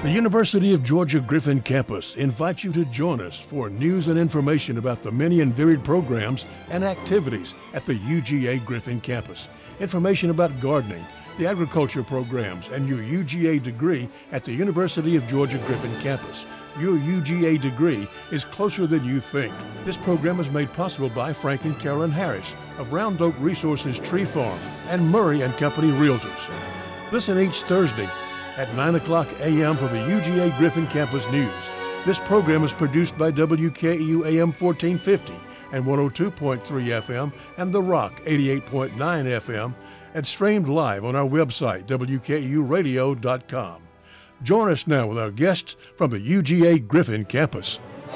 The University of Georgia Griffin Campus invites you to join us for news and information about the many and varied programs and activities at the UGA Griffin Campus. Information about gardening, the agriculture programs, and your UGA degree at the University of Georgia Griffin Campus. Your UGA degree is closer than you think. This program is made possible by Frank and Carolyn Harris of Round Oak Resources Tree Farm and Murray and Company Realtors. Listen each Thursday at 9 o'clock a.m. for the UGA Griffin Campus News. This program is produced by WKEU AM 1450 and 102.3 FM and The Rock 88.9 FM and streamed live on our website, WKEUradio.com. Join us now with our guests from the UGA Griffin Campus.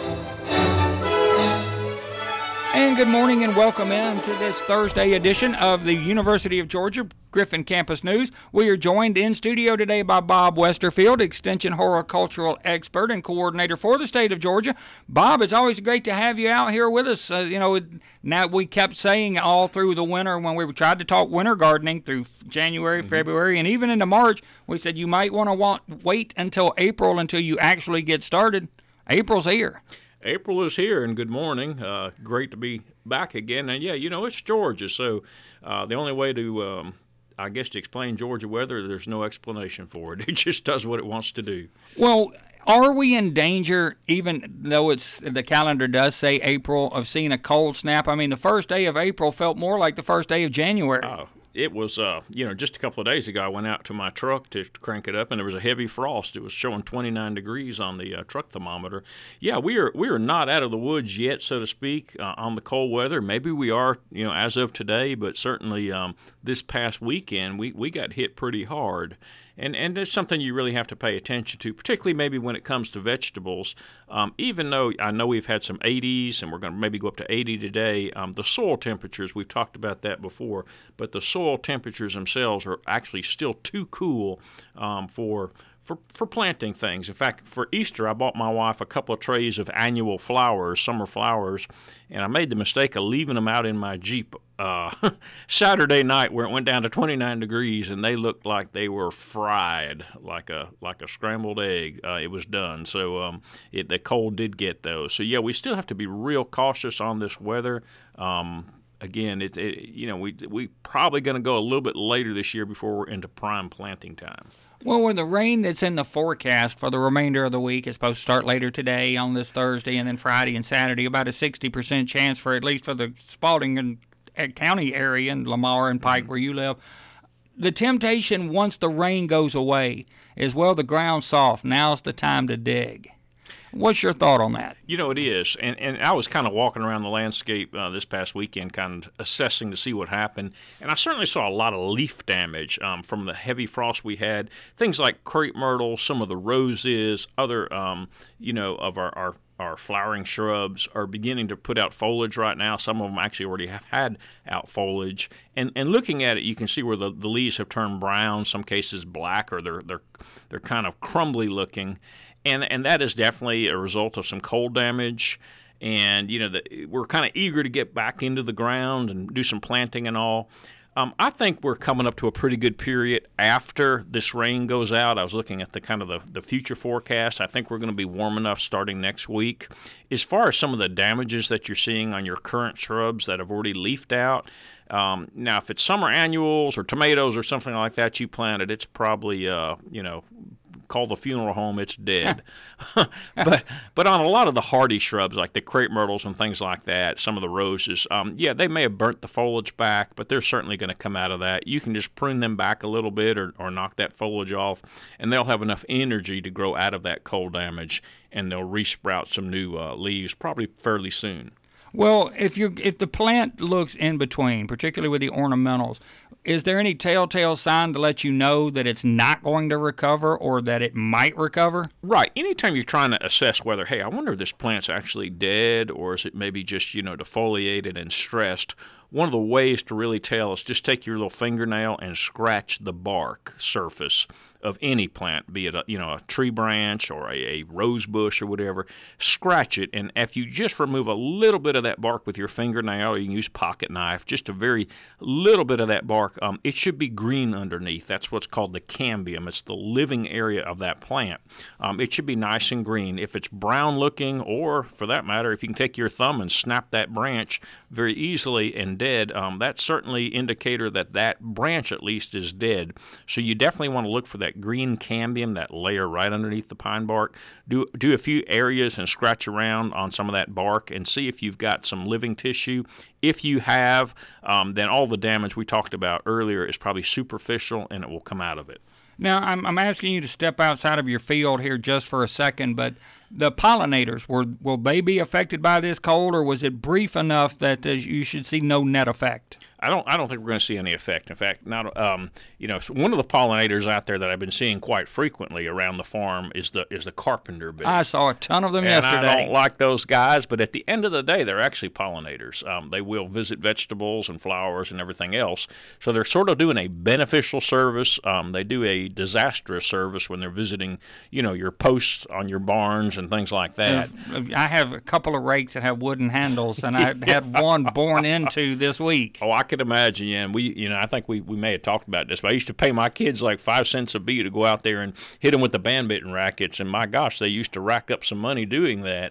And good morning and welcome in to this Thursday edition of the University of Georgia Griffin Campus News. We are joined in studio today by Bob Westerfield, Extension Horticultural Expert and Coordinator for the state of Georgia. Bob, it's always great to have you out here with us. Now we kept saying all through the winter when we tried to talk winter gardening through January, February, and even into March, we said you might want to wait until April until you actually get started. April's here. April is here, and good morning. Great to be back again. And, it's Georgia, so the only way to, to explain Georgia weather, there's no explanation for it. It just does what it wants to do. Well, are we in danger, even though the calendar does say April, of seeing a cold snap? I mean, the first day of April felt more like the first day of January. It was, just a couple of days ago, I went out to my truck to crank it up, and there was a heavy frost. It was showing 29 degrees on the truck thermometer. Yeah, we are not out of the woods yet, so to speak, on the cold weather. Maybe we are, as of today, but certainly this past weekend, we got hit pretty hard. And there's something you really have to pay attention to, particularly maybe when it comes to vegetables. Even though I know we've had some 80s and we're going to maybe go up to 80 today, the soil temperatures, we've talked about that before, but the soil temperatures themselves are actually still too cool for planting things. In fact, for Easter, I bought my wife a couple of trays of annual flowers, summer flowers, and I made the mistake of leaving them out in my Jeep Saturday night where it went down to 29 degrees, and they looked like they were fried, like a scrambled egg. It was done. So the cold did get those. So, yeah, we still have to be real cautious on this weather. Again, we probably going to go a little bit later this year before we're into prime planting time. Well, with the rain that's in the forecast for the remainder of the week, it's supposed to start later today on this Thursday and then Friday and Saturday, about a 60% chance for at least for the Spalding and County area in Lamar and Pike where you live. The temptation once the rain goes away is, well, the ground's soft. Now's the time to dig. What's your thought on that? It is. And I was kind of walking around the landscape this past weekend, kind of assessing to see what happened. And I certainly saw a lot of leaf damage from the heavy frost we had. Things like crepe myrtle, some of the roses, other, of our flowering shrubs are beginning to put out foliage right now. Some of them actually already have had out foliage. And looking at it, you can see where the leaves have turned brown, some cases black, or they're kind of crumbly looking. And that is definitely a result of some cold damage. And, we're kind of eager to get back into the ground and do some planting and all. I think we're coming up to a pretty good period after this rain goes out. I was looking at the future forecast. I think we're going to be warm enough starting next week. As far as some of the damages that you're seeing on your current shrubs that have already leafed out, now if it's summer annuals or tomatoes or something like that you planted, it's probably, call the funeral home, it's dead. but on a lot of the hardy shrubs like the crepe myrtles and things like that, some of the roses, they may have burnt the foliage back, but they're certainly going to come out of that. You can just prune them back a little bit or knock that foliage off, and they'll have enough energy to grow out of that cold damage, and they'll resprout some new leaves probably fairly soon. Well, if the plant looks in between, particularly with the ornamentals, is there any telltale sign to let you know that it's not going to recover or that it might recover? Right. Anytime you're trying to assess whether, hey, I wonder if this plant's actually dead or is it maybe just, defoliated and stressed, one of the ways to really tell is just take your little fingernail and scratch the bark surface of any plant, be it a tree branch or a rose bush or whatever, scratch it, and if you just remove a little bit of that bark with your fingernail, or you can use pocket knife, just a very little bit of that bark, it should be green underneath. That's what's called the cambium. It's the living area of that plant. It should be nice and green. If it's brown looking, or for that matter, if you can take your thumb and snap that branch very easily and dead, that's certainly indicator that that branch at least is dead. So you definitely want to look for that green cambium, that layer right underneath the pine bark. Do a few areas and scratch around on some of that bark and see if you've got some living tissue. If you have, then all the damage we talked about earlier is probably superficial, and it will come out of it. Now, I'm asking you to step outside of your field here just for a second, but the pollinators, will they be affected by this cold, or was it brief enough that you should see no net effect? I don't think we're going to see any effect. In fact, one of the pollinators out there that I've been seeing quite frequently around the farm is the carpenter bee. I saw a ton of them yesterday. And I don't like those guys, but at the end of the day, they're actually pollinators. They will visit vegetables and flowers and everything else. So they're sort of doing a beneficial service. They do a disastrous service when they're visiting, your posts on your barns and things like that. I have a couple of rakes that have wooden handles, and I had one born into this week. Oh, I could imagine, yeah. And I think we may have talked about this, but I used to pay my kids like 5 cents a bee to go out there and hit them with the bandmitten rackets, and my gosh, they used to rack up some money doing that.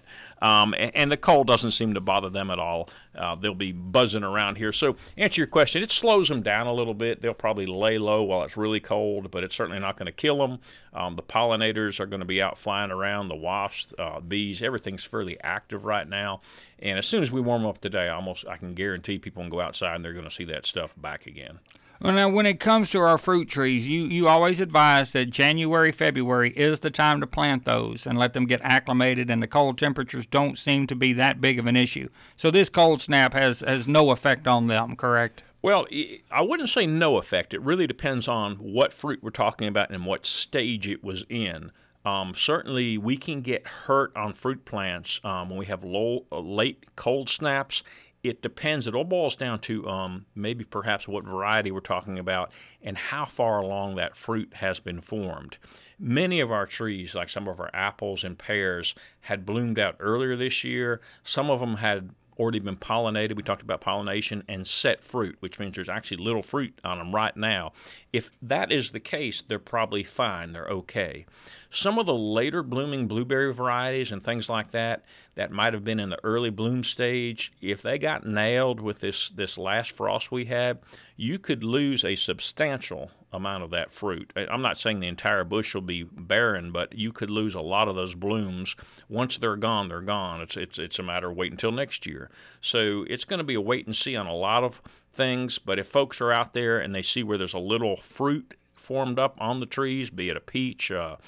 And the cold doesn't seem to bother them at all. They'll be buzzing around here. So, answer your question, it slows them down a little bit. They'll probably lay low while it's really cold, but it's certainly not going to kill them. The pollinators are going to be out flying around, the wasps, bees, everything's fairly active right now. And as soon as we warm up today, I can guarantee people can go outside and they're going to see that stuff back again. Well, now, when it comes to our fruit trees, you always advise that January, February is the time to plant those and let them get acclimated, and the cold temperatures don't seem to be that big of an issue. So this cold snap has no effect on them, correct? Well, I wouldn't say no effect. It really depends on what fruit we're talking about and what stage it was in. Certainly, we can get hurt on fruit plants when we have late cold snaps. It depends. It all boils down to maybe perhaps what variety we're talking about and how far along that fruit has been formed. Many of our trees, like some of our apples and pears, had bloomed out earlier this year. Some of them had already been pollinated. We talked about pollination and set fruit, which means there's actually little fruit on them right now. If that is the case, they're probably fine. They're okay. Some of the later blooming blueberry varieties and things like that might have been in the early bloom stage, if they got nailed with this last frost we had, you could lose a substantial amount of that fruit. I'm not saying the entire bush will be barren, but you could lose a lot of those blooms. Once they're gone, they're gone. It's a matter of wait until next year. So it's going to be a wait and see on a lot of things, but if folks are out there and they see where there's a little fruit formed up on the trees, be it a peach,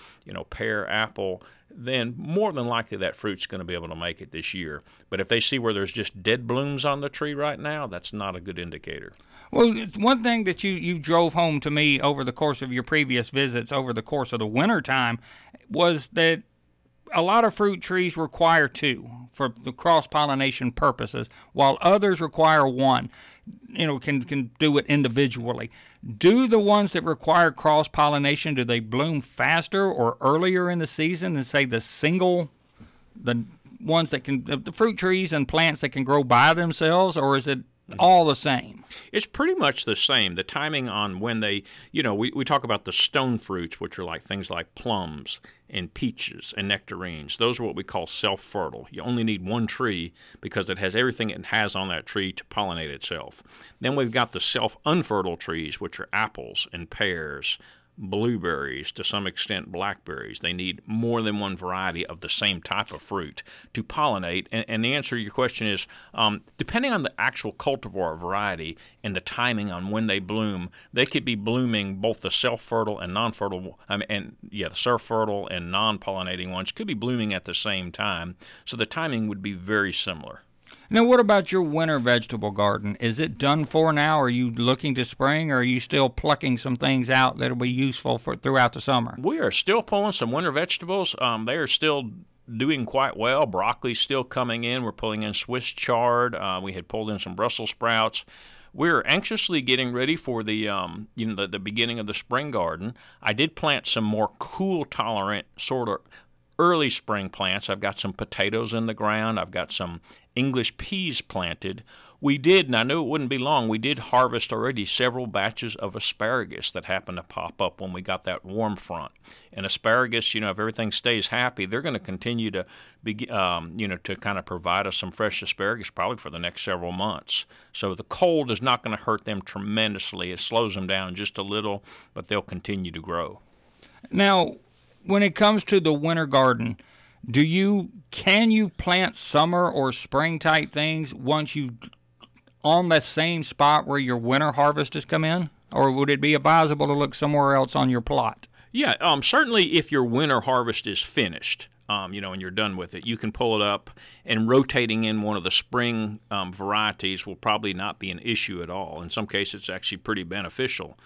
pear, apple, then more than likely that fruit's going to be able to make it this year. But if they see where there's just dead blooms on the tree right now, that's not a good indicator. Well, it's one thing that you drove home to me over the course of your previous visits over the course of the winter time was that a lot of fruit trees require two for the cross-pollination purposes, while others require one. Can do it individually. Do the ones that require cross-pollination, do they bloom faster or earlier in the season than, say, the ones that the fruit trees and plants that can grow by themselves, or is it all the same? It's pretty much the same. The timing on when they, we talk about the stone fruits, which are like things like plums and peaches and nectarines. Those are what we call self-fertile. You only need one tree because it has everything it has on that tree to pollinate itself. Then we've got the self-unfertile trees, which are apples and pears, blueberries, to some extent blackberries. They need more than one variety of the same type of fruit to pollinate. And the answer to your question is, depending on the actual cultivar variety and the timing on when they bloom, they could be blooming both the self-fertile and non-fertile, the self-fertile and non-pollinating ones could be blooming at the same time. So the timing would be very similar. Now, what about your winter vegetable garden? Is it done for now? Are you looking to spring, or are you still plucking some things out that will be useful for throughout the summer? We are still pulling some winter vegetables. They are still doing quite well. Broccoli's still coming in. We're pulling in Swiss chard. We had pulled in some Brussels sprouts. we're anxiously getting ready for the the beginning of the spring garden. I did plant some more cool tolerant sort of early spring plants. I've got some potatoes in the ground. I've got some English peas planted. We did, and I knew it wouldn't be long, we did harvest already several batches of asparagus that happened to pop up when we got that warm front. And asparagus, if everything stays happy, they're going to continue to be, to kind of provide us some fresh asparagus probably for the next several months. So the cold is not going to hurt them tremendously. It slows them down just a little, but they'll continue to grow. Now, when it comes to the winter garden, can you plant summer or spring type things once you on the same spot where your winter harvest has come in, or would it be advisable to look somewhere else on your plot? Yeah, certainly if your winter harvest is finished, and you're done with it, you can pull it up, and rotating in one of the spring varieties will probably not be an issue at all. In some cases, it's actually pretty beneficial.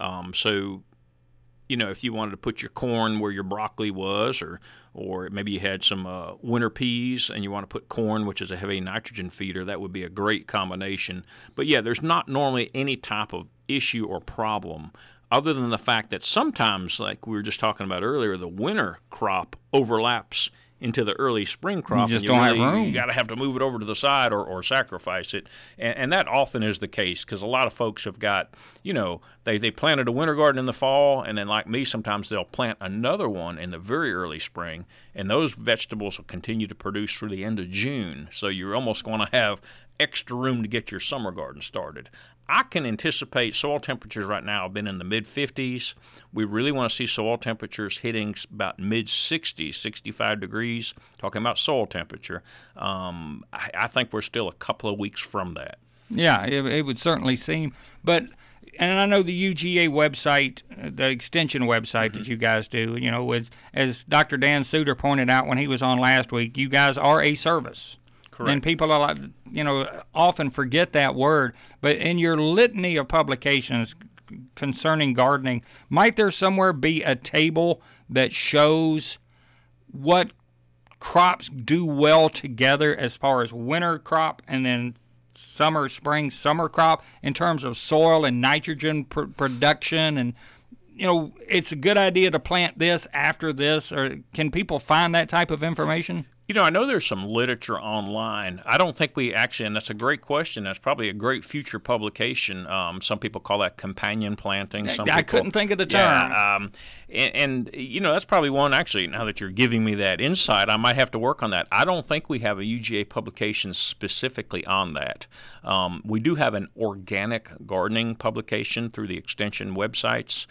If you wanted to put your corn where your broccoli was, or maybe you had some winter peas and you want to put corn, which is a heavy nitrogen feeder, that would be a great combination. But yeah, there's not normally any type of issue or problem other than the fact that sometimes, like we were just talking about earlier, the winter crop overlaps into the early spring crop. You just don't have room. You got to have to move it over to the side or sacrifice it. And that often is the case because a lot of folks have got, they planted a winter garden in the fall, and then like me, sometimes they'll plant another one in the very early spring, and those vegetables will continue to produce through the end of June. So you're almost going to have extra room to get your summer garden started. I can anticipate soil temperatures right now have been in the mid-50s. We really want to see soil temperatures hitting about mid-60s, 65 degrees, talking about soil temperature. I think we're still a couple of weeks from that. Yeah, it would certainly seem. But, and I know the UGA website, the extension website that you guys do, as Dr. Dan Suter pointed out when he was on last week, you guys are a service. Correct. And people are often forget that word. But in your litany of publications concerning gardening, might there somewhere be a table that shows what crops do well together as far as winter crop and then summer, spring, summer crop in terms of soil and nitrogen production? And, it's a good idea to plant this after this. Or can people find that type of information? I know there's some literature online. I don't think we actually, and that's a great question. That's probably a great future publication. Some people call that companion planting. I couldn't think of the term. Yeah, that's probably one, actually, now that you're giving me that insight, I might have to work on that. I don't think we have a UGA publication specifically on that. We do have an organic gardening publication through the extension websites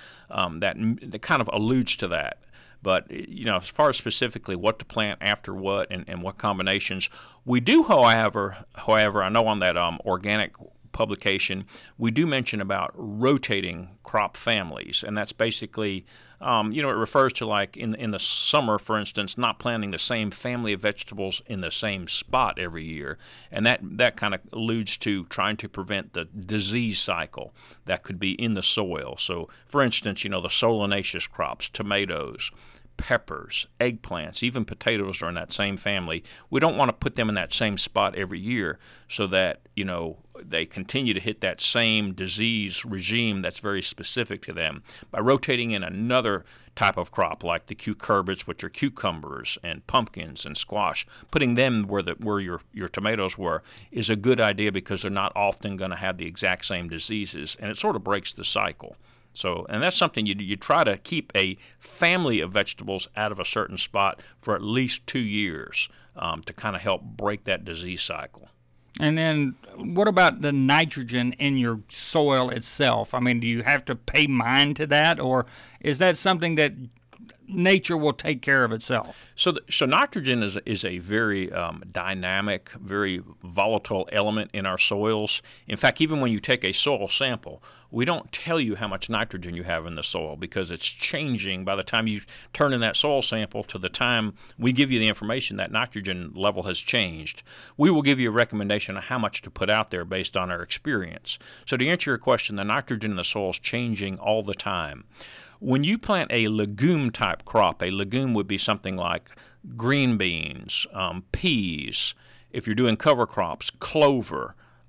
that kind of alludes to that. But, as far as specifically what to plant after what and what combinations, we do, however, I know on that organic publication, we do mention about rotating crop families. And that's basically, it refers to like in the summer, for instance, not planting the same family of vegetables in the same spot every year. And that kind of alludes to trying to prevent the disease cycle that could be in the soil. So, for instance, the solanaceous crops, tomatoes, peppers, eggplants, even potatoes are in that same family. We don't want to put them in that same spot every year so that, they continue to hit that same disease regime that's very specific to them. By rotating in another type of crop like the cucurbits, which are cucumbers and pumpkins and squash, putting them where your tomatoes were is a good idea because they're not often going to have the exact same diseases, and it sort of breaks the cycle. So, and that's something you try to keep a family of vegetables out of a certain spot for at least 2 years to kind of help break that disease cycle. And then what about the nitrogen in your soil itself? I mean, do you have to pay mind to that, or is that something that nature will take care of itself? So nitrogen is a very dynamic, very volatile element in our soils. In fact, even when you take a soil sample, we don't tell you how much nitrogen you have in the soil because it's changing by the time you turn in that soil sample to the time we give you the information. That nitrogen level has changed. We will give you a recommendation of how much to put out there based on our experience. So to answer your question, the nitrogen in the soil is changing all the time. When you plant a legume-type crop, a legume would be something like green beans, peas. If you're doing cover crops, clover,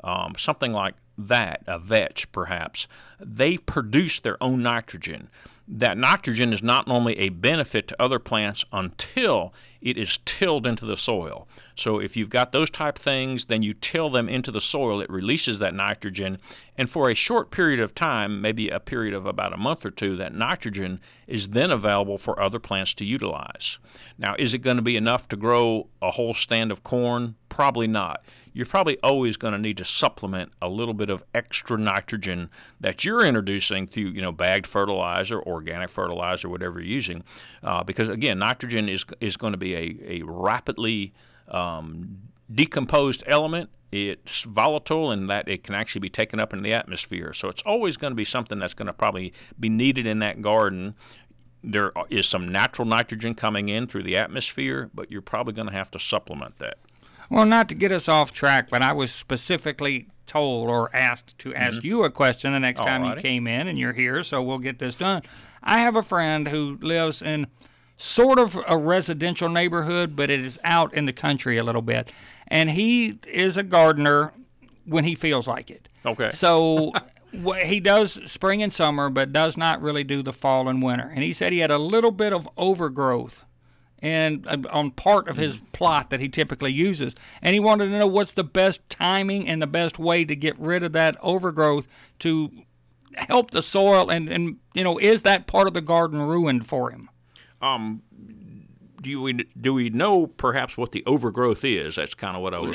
something like that, a vetch perhaps, they produce their own nitrogen. That nitrogen is not normally a benefit to other plants until it is tilled into the soil. So if you've got those type things, then you till them into the soil, it releases that nitrogen, and for a short period of time, maybe a period of about a month or two, that nitrogen is then available for other plants to utilize. Now, is it going to be enough to grow a whole stand of corn? Probably not. You're probably always going to need to supplement a little bit of extra nitrogen that you're introducing through, bagged fertilizer, organic fertilizer, whatever you're using, because again, nitrogen is going to be a rapidly decomposed element. It's volatile in that it can actually be taken up in the atmosphere. So it's always going to be something that's going to probably be needed in that garden. There is some natural nitrogen coming in through the atmosphere, but you're probably going to have to supplement that. Well, not to get us off track, but I was specifically told or asked to ask you a question the next time you came in, and you're here, so we'll get this done. I have a friend who lives in sort of a residential neighborhood, but it is out in the country a little bit, and he is a gardener when he feels like it. Okay. So he does spring and summer, but does not really do the fall and winter. And he said he had a little bit of overgrowth and on part of his plot that he typically uses. And he wanted to know what's the best timing and the best way to get rid of that overgrowth to help the soil. And is that part of the garden ruined for him? Do we know perhaps what the overgrowth is? That's kind of what I was...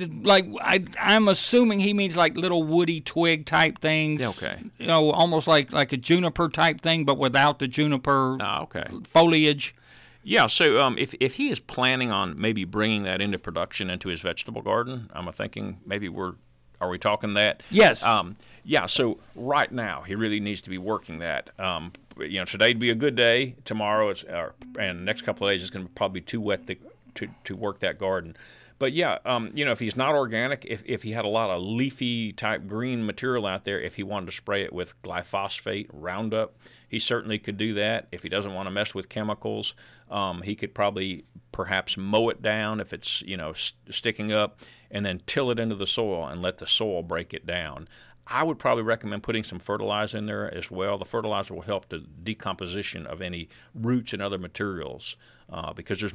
I'm assuming he means like little woody twig type things. Okay. Almost like a juniper type thing, but without the juniper foliage. Yeah, so if he is planning on maybe bringing that into production into his vegetable garden, I'm thinking maybe are we talking that? Yes. Yeah, so right now he really needs to be working that. Today'd be a good day. Tomorrow and the next couple of days it's going to probably be too wet to work that garden. But yeah, if he's not organic, if he had a lot of leafy type green material out there, if he wanted to spray it with glyphosate, Roundup, he certainly could do that. If he doesn't want to mess with chemicals, he could probably perhaps mow it down if it's sticking up, and then till it into the soil and let the soil break it down. I would probably recommend putting some fertilizer in there as well. The fertilizer will help the decomposition of any roots and other materials because there's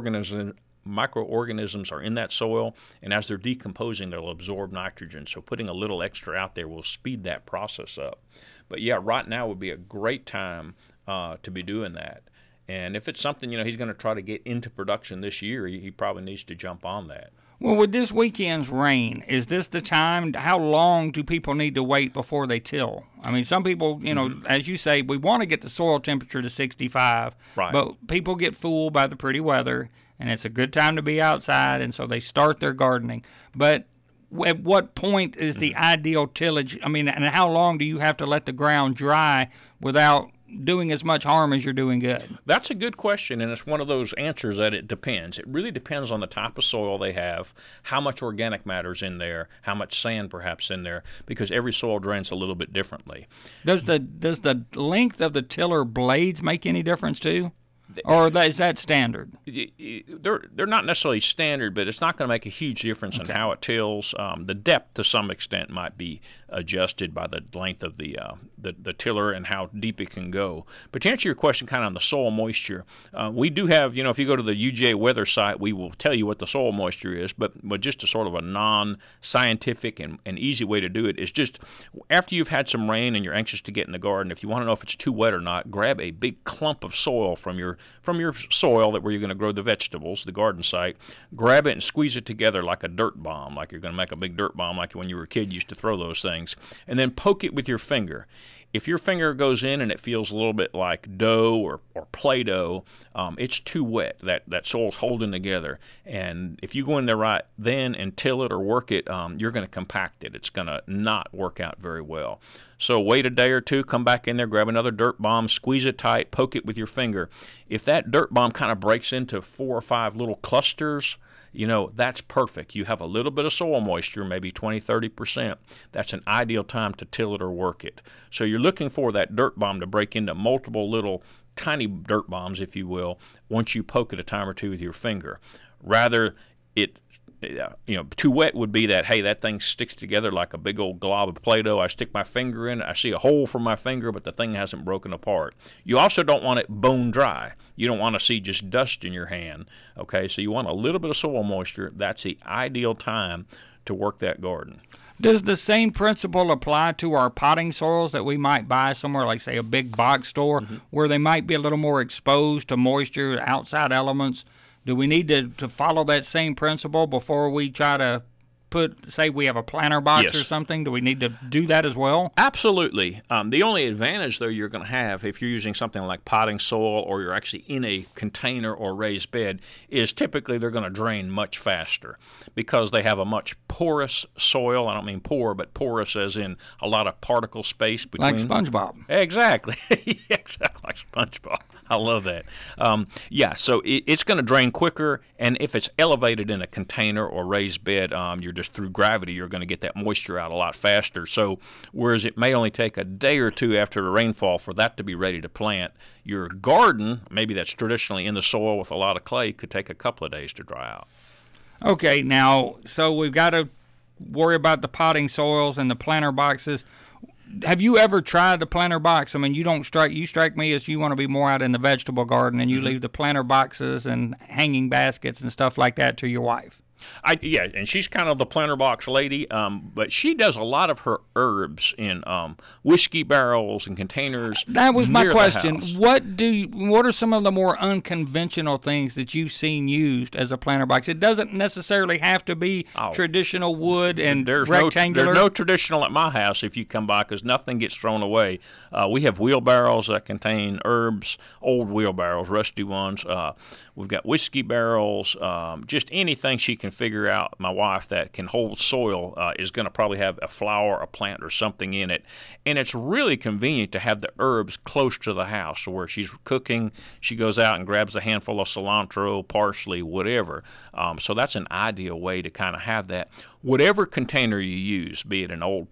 microorganisms are in that soil, and as they're decomposing, they'll absorb nitrogen. So putting a little extra out there will speed that process up. But yeah, right now would be a great time to be doing that. And if it's something he's going to try to get into production this year, he probably needs to jump on that. Well, with this weekend's rain, is this the time? How long do people need to wait before they till? I mean, some people, as you say, we want to get the soil temperature to 65, right. But people get fooled by the pretty weather, and it's a good time to be outside, and so they start their gardening. But at what point is the ideal tillage? I mean, and how long do you have to let the ground dry without doing as much harm as you're doing good? That's a good question, and it's one of those answers that it depends. It really depends on the type of soil they have, how much organic matter's in there, how much sand perhaps in there, because every soil drains a little bit differently. Does the length of the tiller blades make any difference too? Or is that standard? They're not necessarily standard, but it's not going to make a huge difference in how it tills. The depth, to some extent, might be adjusted by the length of the tiller and how deep it can go. But to answer your question kind of on the soil moisture, we do have, if you go to the UGA weather site, we will tell you what the soil moisture is, but just a sort of a non-scientific and easy way to do it is just after you've had some rain and you're anxious to get in the garden, if you want to know if it's too wet or not, grab a big clump of soil from your soil where you're going to grow the vegetables, the garden site, grab it and squeeze it together like a dirt bomb, like you're going to make a big dirt bomb like when you were a kid you used to throw those things, and then poke it with your finger. If your finger goes in and it feels a little bit like dough or Play-Doh, it's too wet. That soil's holding together. And if you go in there right then and till it or work it, you're going to compact it. It's going to not work out very well. So wait a day or two, come back in there, grab another dirt bomb, squeeze it tight, poke it with your finger. If that dirt bomb kind of breaks into 4 or 5 little clusters, that's perfect. You have a little bit of soil moisture, maybe 20-30%. That's an ideal time to till it or work it. So you're looking for that dirt bomb to break into multiple little tiny dirt bombs, if you will, once you poke it a time or two with your finger. Rather, Too wet would be that, hey, that thing sticks together like a big old glob of Play-Doh. I stick my finger in it. I see a hole from my finger, but the thing hasn't broken apart. You also don't want it bone dry. You don't want to see just dust in your hand. Okay, so you want a little bit of soil moisture. That's the ideal time to work that garden. Does the same principle apply to our potting soils that we might buy somewhere, like, say, a big box store, where they might be a little more exposed to moisture, outside elements? Do we need to follow that same principle before we try to say we have a planter box or something? Do we need to do that as well? Absolutely. The only advantage, though, you're going to have if you're using something like potting soil or you're actually in a container or raised bed is typically they're going to drain much faster because they have a much porous soil. I don't mean poor, but porous as in a lot of particle space between. Like SpongeBob. Exactly. Exactly like SpongeBob. I love that. So it's going to drain quicker, and if it's elevated in a container or raised bed, you're just through gravity, you're going to get that moisture out a lot faster. So whereas it may only take a day or two after the rainfall for that to be ready to plant, your garden, maybe that's traditionally in the soil with a lot of clay, could take a couple of days to dry out. Okay, now, so we've got to worry about the potting soils and the planter boxes. Have you ever tried the planter box? I mean, you strike me as you want to be more out in the vegetable garden, and you leave the planter boxes and hanging baskets and stuff like that to your wife. And she's kind of the planter box lady, but she does a lot of her herbs in whiskey barrels and containers. That was my question. House. What are some of the more unconventional things that you've seen used as a planter box? It doesn't necessarily have to be traditional wood and rectangular. There's no traditional at my house if you come by because nothing gets thrown away. We have wheelbarrows that contain herbs, old wheelbarrows, rusty ones. We've got whiskey barrels, just anything she can figure out, my wife, that can hold soil is going to probably have a flower, a plant, or something in it. And it's really convenient to have the herbs close to the house. So where she's cooking, she goes out and grabs a handful of cilantro, parsley, whatever. So that's an ideal way to kind of have that. Whatever container you use, be it an old,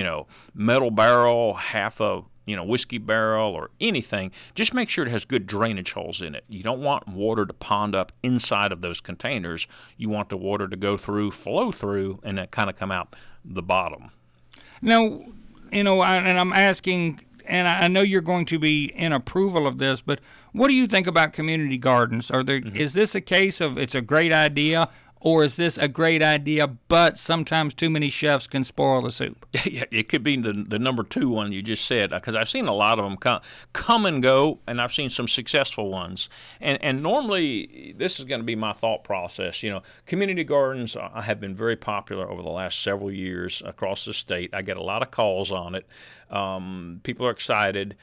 metal barrel, half a whiskey barrel or anything, just make sure it has good drainage holes in it. You don't want water to pond up inside of those containers. You want the water to go through, flow through, and then kind of come out the bottom. Now, and I'm asking, and I know you're going to be in approval of this, but what do you think about community gardens? Is this a case of it's a great idea, or is this a great idea, but sometimes too many chefs can spoil the soup? Yeah, it could be the number two one you just said, because I've seen a lot of them come and go, and I've seen some successful ones. And normally, this is going to be my thought process. Community gardens have been very popular over the last several years across the state. I get a lot of calls on it. People are excited.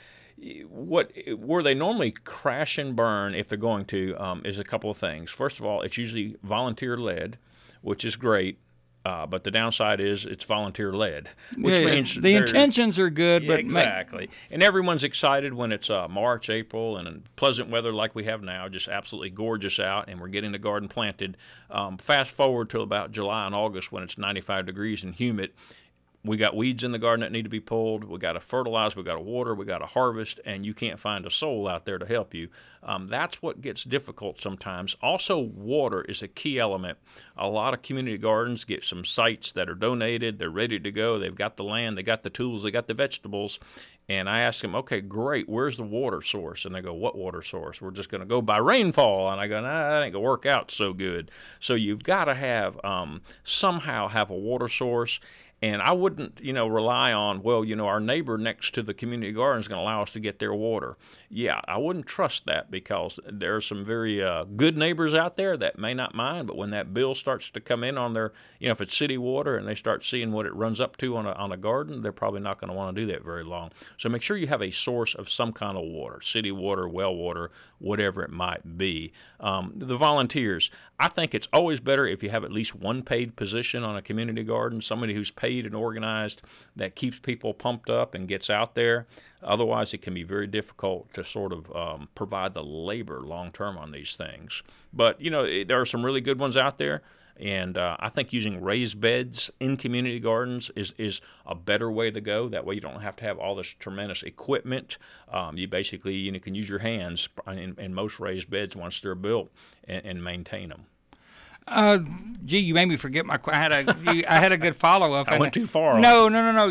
Where they normally crash and burn, if they're going to, is a couple of things. First of all, it's usually volunteer-led, which is great, but the downside is it's volunteer-led, which means the intentions are good, but exactly. And everyone's excited when it's March, April, and pleasant weather like we have now, just absolutely gorgeous out, and we're getting the garden planted. Fast forward to about July and August when it's 95 degrees and humid. We got weeds in the garden that need to be pulled. We got to fertilize. We got to water. We got to harvest, and you can't find a soul out there to help you. That's what gets difficult sometimes. Also, water is a key element. A lot of community gardens get some sites that are donated. They're ready to go. They've got the land. They got the tools. They got the vegetables. And I ask them, okay, great, where's the water source? And they go, what water source? We're just going to go by rainfall. And I go, nah, that ain't going to work out so good. So you've got to have somehow have a water source. And I wouldn't, rely on, our neighbor next to the community garden is going to allow us to get their water. Yeah, I wouldn't trust that because there are some very good neighbors out there that may not mind. But when that bill starts to come in on their, if it's city water and they start seeing what it runs up to on a garden, they're probably not going to want to do that very long. So make sure you have a source of some kind of water, city water, well water, whatever it might be. The volunteers, I think it's always better if you have at least one paid position on a community garden, somebody who's paid and organized that keeps people pumped up and gets out there. Otherwise, it can be very difficult to sort of provide the labor long term on these things. But, there are some really good ones out there. And I think using raised beds in community gardens is a better way to go. That way you don't have to have all this tremendous equipment. You basically can use your hands in most raised beds once they're built and maintain them. Gee, you made me forget I had a good follow up. I went too far. No.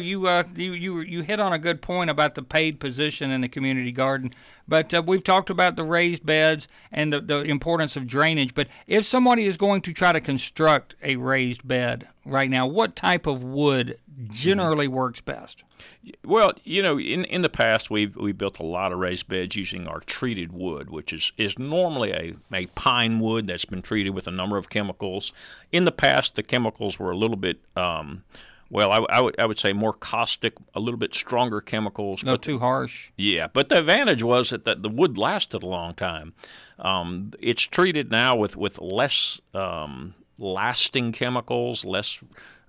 You hit on a good point about the paid position in the community garden. But we've talked about the raised beds and the importance of drainage. But if somebody is going to try to construct a raised bed right now, what type of wood generally works best? Well, in the past we built a lot of raised beds using our treated wood, which is normally a pine wood that's been treated with a number of chemicals. In the past, the chemicals were a little bit, I would say more caustic, a little bit stronger chemicals. No, too harsh. Yeah, but the advantage was that the wood lasted a long time. It's treated now with less lasting chemicals, less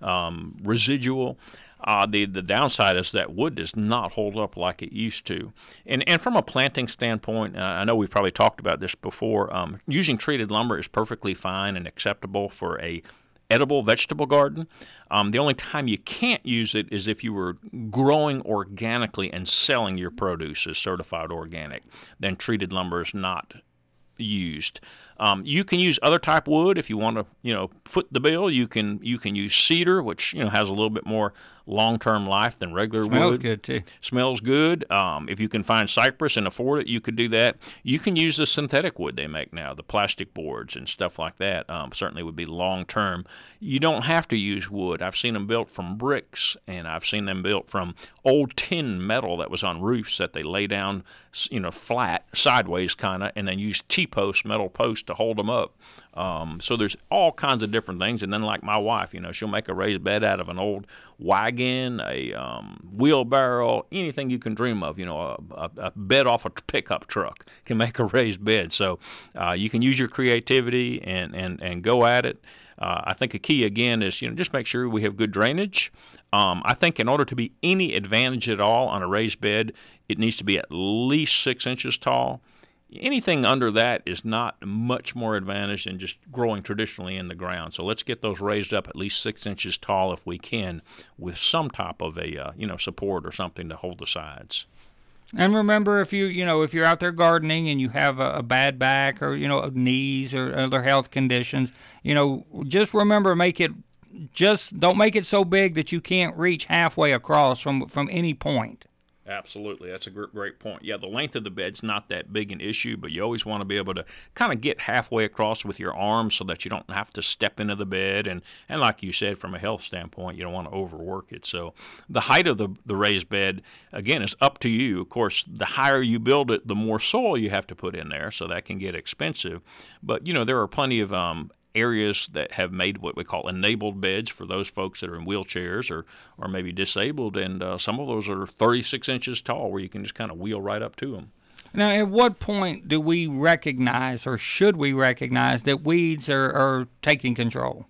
residual. The downside is that wood does not hold up like it used to. And from a planting standpoint, I know we've probably talked about this before, using treated lumber is perfectly fine and acceptable for a edible vegetable garden. The only time you can't use it is if you were growing organically and selling your produce as certified organic. Then treated lumber is not used. You can use other type wood if you want to, foot the bill. You can use cedar, which has a little bit more long-term life than regular wood. Smells good too. Smells good. If you can find cypress and afford it, you could do that. You can use the synthetic wood they make now, the plastic boards and stuff like that. Certainly would be long-term. You don't have to use wood. I've seen them built from bricks, and I've seen them built from old tin metal that was on roofs that they lay down, flat, sideways kind of, and then use T-posts, metal posts to hold them up. So there's all kinds of different things. And then like my wife, she'll make a raised bed out of an old wagon, a wheelbarrow, anything you can dream of. A bed off a pickup truck can make a raised bed. So you can use your creativity and go at it. I think a key, again, is just make sure we have good drainage. I think in order to be any advantage at all on a raised bed, it needs to be at least 6 inches tall. Anything under that is not much more advantage than just growing traditionally in the ground. So let's get those raised up at least 6 inches tall if we can, with some type of a support or something to hold the sides. And remember, if you're out there gardening and you have a bad back or knees or other health conditions, just remember don't make it so big that you can't reach halfway across from any point. Absolutely. That's a great point. Yeah, the length of the bed's not that big an issue, but you always want to be able to kind of get halfway across with your arms so that you don't have to step into the bed. And like you said, from a health standpoint, you don't want to overwork it. So the height of the raised bed, again, is up to you. Of course, the higher you build it, the more soil you have to put in there, so that can get expensive. But, there are plenty of areas that have made what we call enabled beds for those folks that are in wheelchairs or maybe disabled, and some of those are 36 inches tall where you can just kind of wheel right up to them. Now, at what point do we recognize, or should we recognize, that weeds are taking control?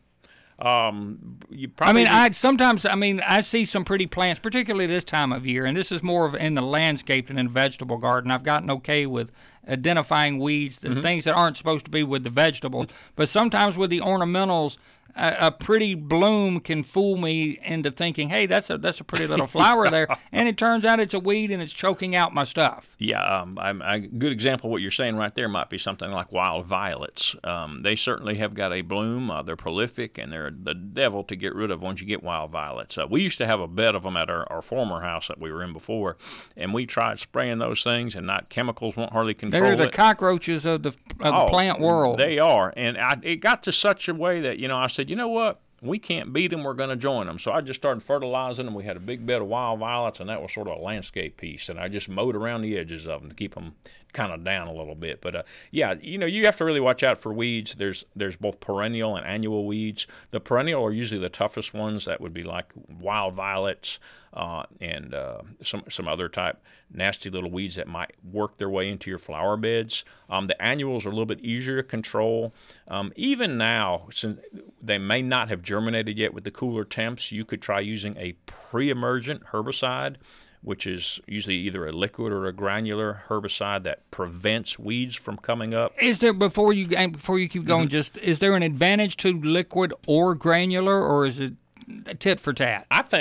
I see some pretty plants, particularly this time of year, and this is more of in the landscape than in vegetable garden. I've gotten okay with identifying weeds, things that aren't supposed to be with the vegetables, but sometimes with the ornamentals, a pretty bloom can fool me into thinking, hey, that's a pretty little flower there, and it turns out it's a weed and it's choking out my stuff. Yeah, a good example of what you're saying right there might be something like wild violets. They certainly have got a bloom. They're prolific, and they're the devil to get rid of once you get wild violets. We used to have a bed of them at our former house that we were in before, and we tried spraying those things, and chemicals won't hardly control it. They're the cockroaches of the plant world. They are, and it got to such a way that, I said, you know what? We can't beat them. We're going to join them. So I just started fertilizing them. We had a big bed of wild violets, and that was sort of a landscape piece. And I just mowed around the edges of them to keep them kind of down a little bit. But you have to really watch out for weeds. There's both perennial and annual weeds. The perennial are usually the toughest ones. That would be like wild violets and some other type nasty little weeds that might work their way into your flower beds. The annuals are a little bit easier to control. Even now, since they may not have germinated yet with the cooler temps, you could try using a pre-emergent herbicide, which is usually either a liquid or a granular herbicide that prevents weeds from coming up. Is there, before you keep going, is there an advantage to liquid or granular, or is it tit for tat? I think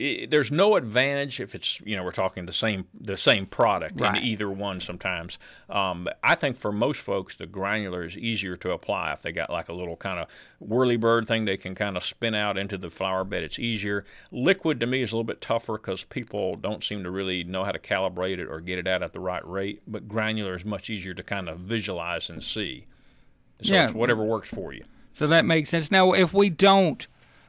there's no advantage if it's, we're talking the same product Right. in either one sometimes. I think for most folks, the granular is easier to apply. If they got like a little kind of whirlybird thing they can kind of spin out into the flower bed, it's easier. Liquid to me is a little bit tougher because people don't seem to really know how to calibrate it or get it out at the right rate. But granular is much easier to kind of visualize and see. So Yeah. it's whatever works for you. So that makes sense. Now, if we don't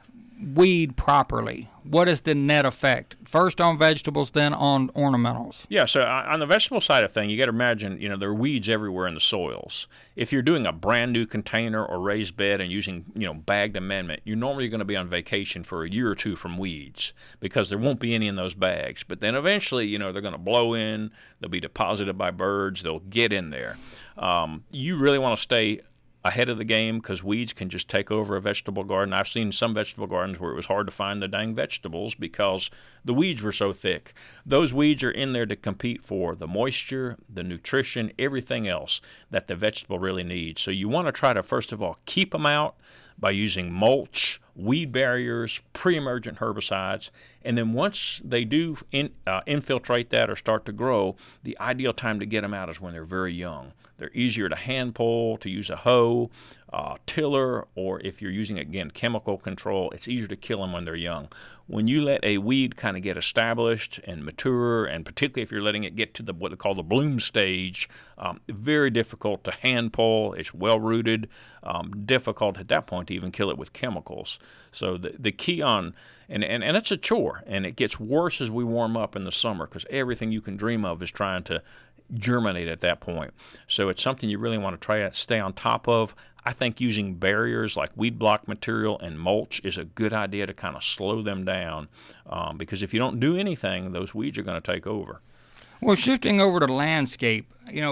weed properly, what is the net effect? First on vegetables, then on ornamentals. Yeah, so on the vegetable side of thing, you got to imagine, there are weeds everywhere in the soils. If you're doing a brand new container or raised bed and using, bagged amendment, you're normally going to be on vacation for a year or two from weeds because there won't be any in those bags. But then eventually, they're going to blow in, they'll be deposited by birds, they'll get in there. You really want to stay ahead of the game because weeds can just take over a vegetable garden. I've seen some vegetable gardens where it was hard to find the dang vegetables because the weeds were so thick. Those weeds are in there to compete for the moisture, the nutrition, everything else that the vegetable really needs. So you want to try to, first of all, keep them out by using mulch, weed barriers, pre-emergent herbicides, and then once they do infiltrate that or start to grow, the ideal time to get them out is when they're very young. They're easier to hand pull, to use a hoe, tiller, or if you're using, again, chemical control, it's easier to kill them when they're young. When you let a weed kind of get established and mature, and particularly if you're letting it get to what they call the bloom stage, very difficult to hand pull. It's well-rooted, difficult at that point to even kill it with chemicals. So the key on, and it's a chore, and it gets worse as we warm up in the summer because everything you can dream of is trying to germinate at that point. So it's something you really want to try to stay on top of. I think using barriers like weed block material and mulch is a good idea to kind of slow them down because if you don't do anything, those weeds are going to take over. Well, shifting over to landscape,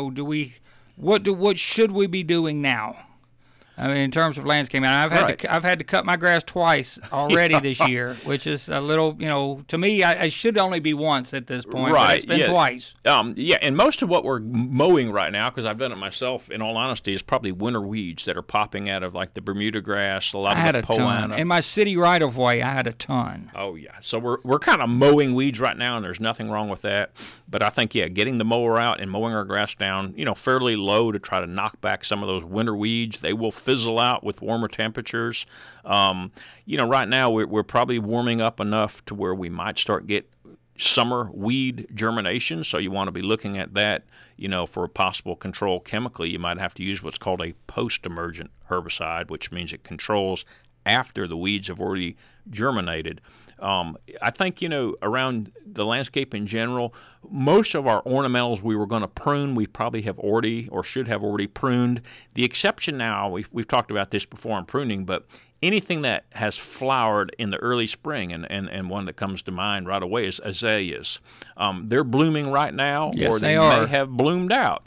what should we be doing now? I mean, in terms of landscaping, I've had to cut my grass twice already this year, which is a little, to me, I should only be once at this point. Right. But it's been twice. And most of what we're mowing right now, because I've done it myself, in all honesty, is probably winter weeds that are popping out of like the Bermuda grass, a lot of the poana. In my city right of way, I had a ton. Oh yeah. So we're kind of mowing weeds right now, and there's nothing wrong with that. But I think getting the mower out and mowing our grass down, fairly low to try to knock back some of those winter weeds. They will fizzle out with warmer temperatures. Right now we're probably warming up enough to where we might start get summer weed germination. So you want to be looking at that, for a possible control chemically. You might have to use what's called a post-emergent herbicide, which means it controls after the weeds have already germinated. I think, around the landscape in general, most of our ornamentals we were going to prune, we probably have already or should have already pruned. The exception now, we've talked about this before in pruning, but anything that has flowered in the early spring, and one that comes to mind right away is azaleas. They're blooming right now, yes, or they may have bloomed out.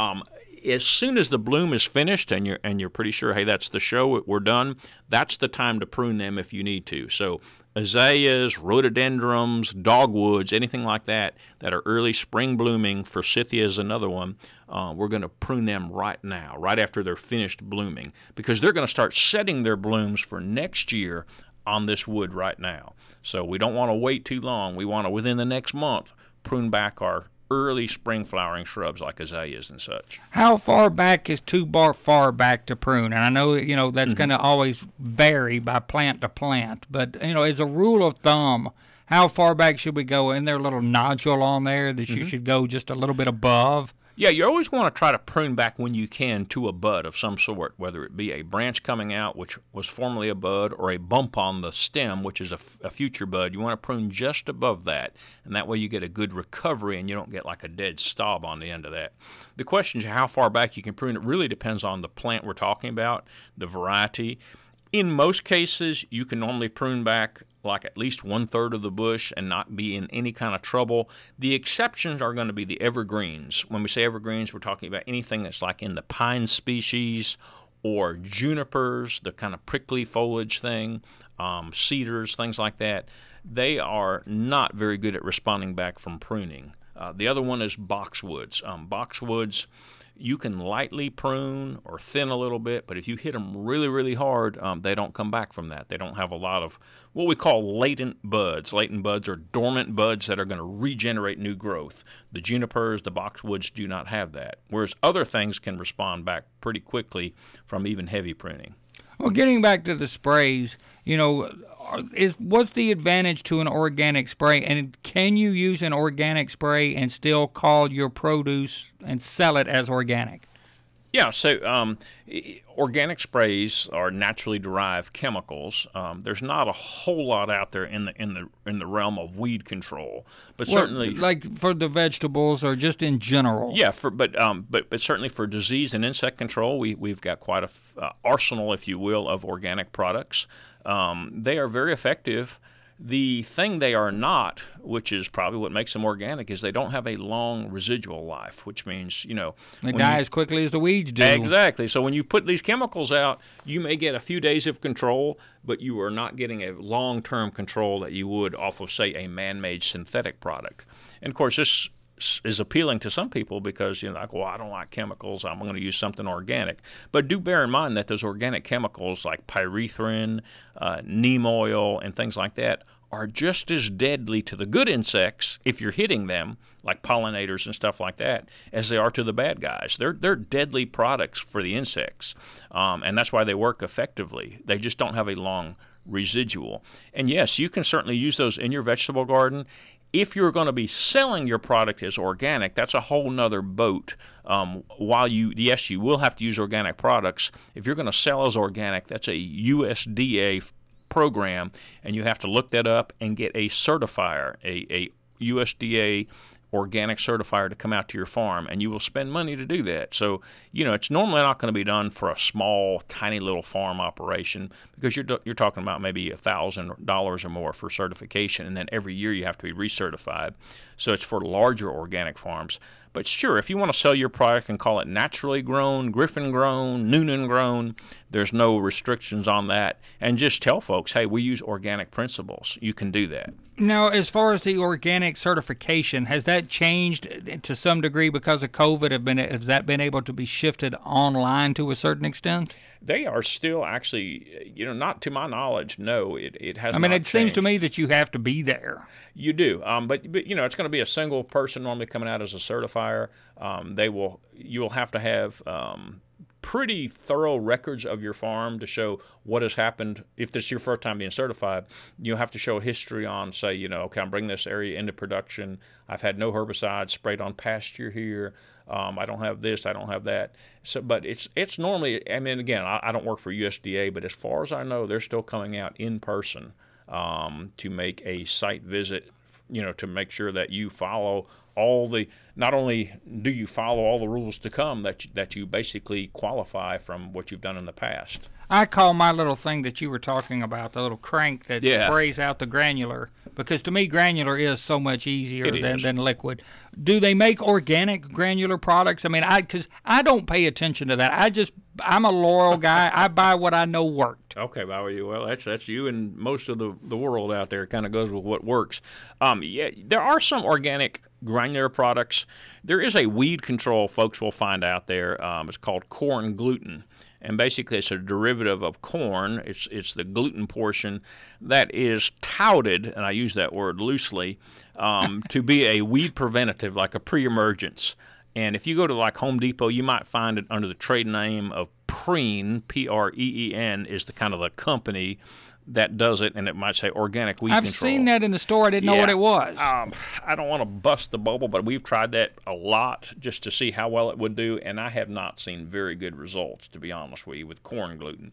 As soon as the bloom is finished and you're pretty sure, hey, that's the show, we're done, that's the time to prune them if you need to. So azaleas, rhododendrons, dogwoods, anything like that are early spring blooming, forsythia is another one, we're going to prune them right now, right after they're finished blooming, because they're going to start setting their blooms for next year on this wood right now. So we don't want to wait too long. We want to, within the next month, prune back our early spring flowering shrubs like azaleas and such. How far back is too far back to prune? And I know, that's going to always vary by plant to plant, but, as a rule of thumb, how far back should we go? Isn't there a little nodule on there that you should go just a little bit above? Yeah, you always want to try to prune back when you can to a bud of some sort, whether it be a branch coming out, which was formerly a bud, or a bump on the stem, which is a future bud. You want to prune just above that, and that way you get a good recovery and you don't get like a dead stub on the end of that. The question is how far back you can prune. It really depends on the plant we're talking about, the variety. In most cases, you can normally prune back like at least 1/3 of the bush and not be in any kind of trouble. The exceptions are going to be the evergreens. When we say evergreens, we're talking about anything that's like in the pine species or junipers, the kind of prickly foliage thing, cedars, things like that. They are not very good at responding back from pruning. The other one is boxwoods. Boxwoods, you can lightly prune or thin a little bit, but if you hit them really, really hard, they don't come back from that. They don't have a lot of what we call latent buds. Latent buds are dormant buds that are going to regenerate new growth. The junipers, the boxwoods do not have that, whereas other things can respond back pretty quickly from even heavy pruning. Well, getting back to the sprays, what's the advantage to an organic spray, and can you use an organic spray and still call your produce and sell it as organic? Yeah, so organic sprays are naturally derived chemicals. There's not a whole lot out there in the realm of weed control, but certainly like for the vegetables or just in general. Yeah, but certainly for disease and insect control, we've got quite a arsenal, if you will, of organic products. They are very effective. The thing they are not, which is probably what makes them organic, is they don't have a long residual life, which means, they die as quickly as the weeds do. Exactly. So when you put these chemicals out, you may get a few days of control, but you are not getting a long-term control that you would off of, say, a man-made synthetic product. And, of course, this is appealing to some people because I don't like chemicals, I'm going to use something organic. But do bear in mind that those organic chemicals like pyrethrin, neem oil, and things like that are just as deadly to the good insects if you're hitting them, like pollinators and stuff like that, as they are to the bad guys. They're deadly products for the insects, and that's why they work effectively. They just don't have a long residual. And yes, you can certainly use those in your vegetable garden. If you're going to be selling your product as organic, that's a whole nother boat. While you will have to use organic products. If you're going to sell as organic, that's a USDA program, and you have to look that up and get a certifier, a USDA organic certifier to come out to your farm, and you will spend money to do that. So, it's normally not going to be done for a small, tiny little farm operation because you're talking about maybe $1,000 or more for certification, and then every year you have to be recertified. So it's for larger organic farms. But sure, if you want to sell your product and call it naturally grown, Griffin grown, Noonan grown, there's no restrictions on that. And just tell folks, hey, we use organic principles. You can do that. Now, as far as the organic certification, has that changed to some degree because of COVID? Has that been able to be shifted online to a certain extent? They are still actually, not to my knowledge, no, it has not it changed. Seems to me that you have to be there. You do, but it's going to be a single person normally coming out as a certifier. You will have to have pretty thorough records of your farm to show what has happened. If this is your first time being certified, you'll have to show a history on, say, okay, I'm bringing this area into production. I've had no herbicides sprayed on pasture here. I don't have this, I don't have that. So, but it's normally, again, I don't work for USDA, but as far as I know, they're still coming out in person to make a site visit, to make sure that you follow not only do you follow all the rules to come, that you basically qualify from what you've done in the past. I call my little thing that you were talking about, the little crank that sprays out the granular, because to me granular is so much easier than liquid. Do they make organic granular products? Because I don't pay attention to that. I'm a loyal guy. I buy what I know worked. Okay, well, that's you and most of the world out there. Kind of goes with what works. There are some organic granular products. There is a weed control folks will find out there. It's called corn gluten. And basically, it's a derivative of corn. It's the gluten portion that is touted, and I use that word loosely, to be a weed preventative, like a pre-emergence. And if you go to like Home Depot, you might find it under the trade name of Preen, Preen, is the kind of the company that does it, and it might say organic weed control. I've seen that in the store. I didn't know what it was. I don't want to bust the bubble, but we've tried that a lot just to see how well it would do, and I have not seen very good results, to be honest with you, with corn gluten.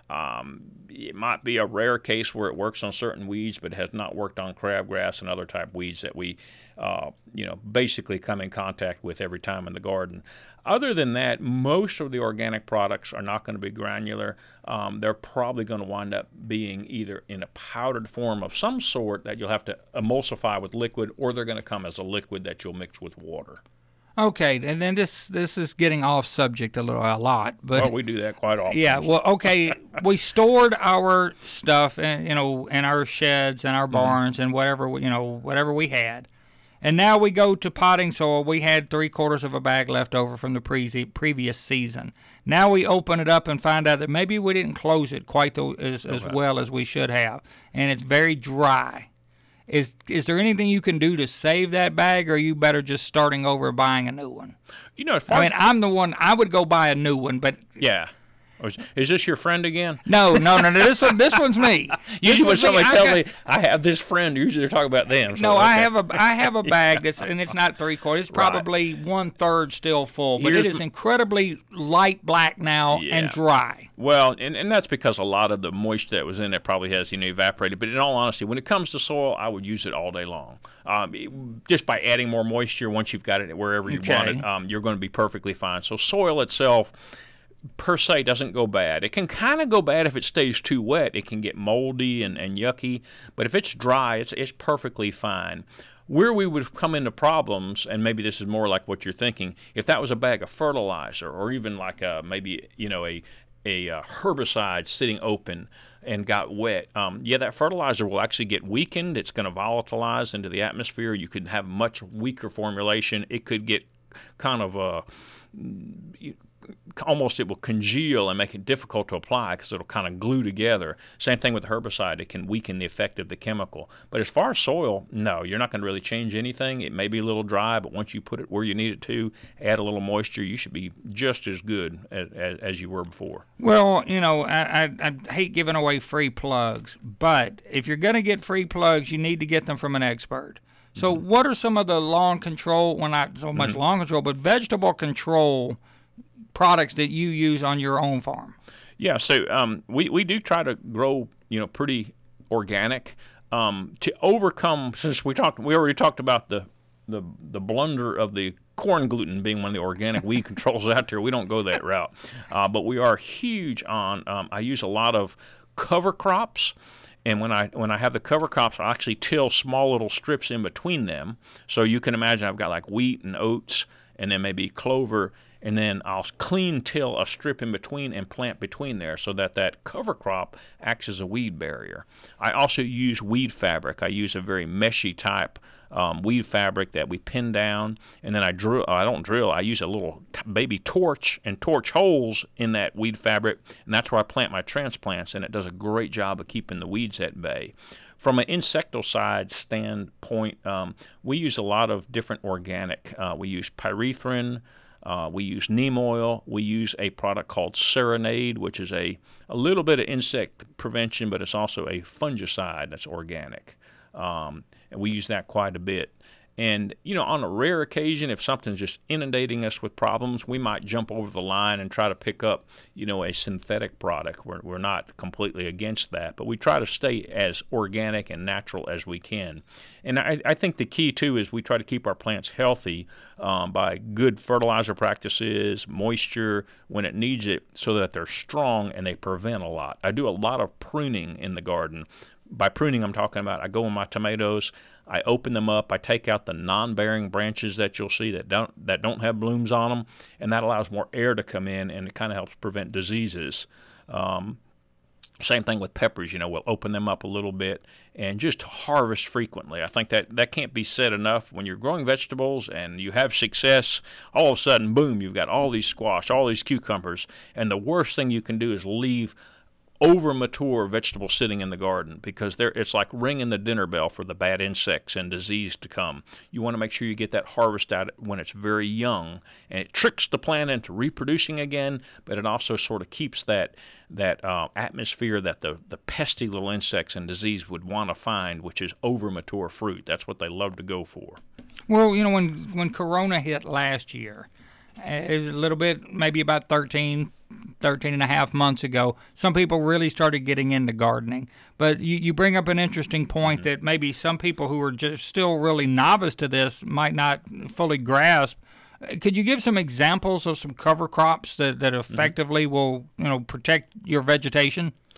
It might be a rare case where it works on certain weeds, but it has not worked on crabgrass and other type weeds that we basically come in contact with every time in the garden. Other than that, most of the organic products are not going to be granular. They're probably going to wind up being either in a powdered form of some sort that you'll have to emulsify with liquid, or they're going to come as a liquid that you'll mix with water. Okay, and then this is getting off subject a lot, but well, we do that quite often. Yeah, well, okay, we stored our stuff, in our sheds and our barns and whatever we had. And now we go to potting soil. We had 3/4 of a bag left over from the previous season. Now we open it up and find out that maybe we didn't close it quite as well as we should have, and it's very dry. Is there anything you can do to save that bag, or are you better just starting over buying a new one? I'm the one. I would go buy a new one, but yeah. Is this your friend again? No. This one's me. Usually when somebody tells me I have this friend, usually they're talking about them. So, no, okay. I have a bag and it's not 3/4. It's probably 1/3 still full, but it is incredibly light black now and dry. Well, and that's because a lot of the moisture that was in it probably has evaporated. But in all honesty, when it comes to soil, I would use it all day long. Just by adding more moisture, once you've got it wherever you want it, you're going to be perfectly fine. So soil itself, per se, doesn't go bad. It can kind of go bad if it stays too wet. It can get moldy and yucky, but if it's dry, it's perfectly fine. Where we would come into problems, and maybe this is more like what you're thinking, if that was a bag of fertilizer or even like a herbicide sitting open and got wet, that fertilizer will actually get weakened. It's going to volatilize into the atmosphere. You could have much weaker formulation. It could get kind of almost it will congeal and make it difficult to apply because it'll kind of glue together. Same thing with herbicide. It can weaken the effect of the chemical. But as far as soil, no, you're not going to really change anything. It may be a little dry, but once you put it where you need it to, add a little moisture, you should be just as good as you were before. Well, I hate giving away free plugs, but if you're going to get free plugs, you need to get them from an expert. So what are some of the lawn control, well, not so much lawn control, but vegetable control products that you use on your own farm? Yeah, so we do try to grow, pretty organic to overcome. Since we already talked about the blunder of the corn gluten being one of the organic weed controls out there. We don't go that route, but we are huge on. I use a lot of cover crops. And when I have the cover crops, I actually till small little strips in between them. So you can imagine I've got like wheat and oats, and then maybe clover. And then I'll clean till a strip in between and plant between there so that cover crop acts as a weed barrier. I also use weed fabric. I use a very meshy type weed fabric that we pin down, and then I use a little baby torch and torch holes in that weed fabric, and that's where I plant my transplants, and it does a great job of keeping the weeds at bay. From an insecticide standpoint, we use a lot of different organic. We use pyrethrin. We use neem oil. We use a product called Serenade, which is a little bit of insect prevention, but it's also a fungicide that's organic. And we use that quite a bit. And, on a rare occasion, if something's just inundating us with problems, we might jump over the line and try to pick up, a synthetic product. We're not completely against that, but we try to stay as organic and natural as we can. And I think the key, too, is we try to keep our plants healthy by good fertilizer practices, moisture when it needs it, so that they're strong and they prevent a lot. I do a lot of pruning in the garden. By pruning, I'm talking about I go in my tomatoes, I open them up, I take out the non-bearing branches that you'll see that don't have blooms on them, and that allows more air to come in, and it kind of helps prevent diseases. Same thing with peppers. We'll open them up a little bit and just harvest frequently. I think that can't be said enough. When you're growing vegetables and you have success, all of a sudden, boom, you've got all these squash, all these cucumbers, and the worst thing you can do is leave over-mature vegetables sitting in the garden, because it's like ringing the dinner bell for the bad insects and disease to come. You want to make sure you get that harvest out when it's very young, and it tricks the plant into reproducing again, but it also sort of keeps that atmosphere that the pesky little insects and disease would want to find, which is over-mature fruit. That's what they love to go for. Well, when Corona hit last year, it was a little bit, maybe about 13 and a half months ago, some people really started getting into gardening. But you bring up an interesting point that maybe some people who are just still really novice to this might not fully grasp. Could you give some examples of some cover crops that effectively will protect your vegetation?